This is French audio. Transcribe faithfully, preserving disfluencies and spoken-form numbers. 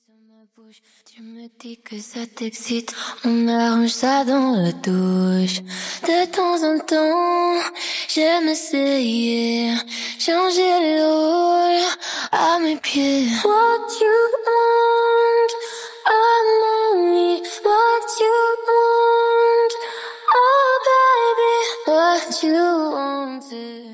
Tu me dis que ça t'excite, on arrange ça dans la douche. De temps en temps, j'aime essayer, changer le rôle à mes pieds. What you want, oh mommy, what you want, oh baby, what you want.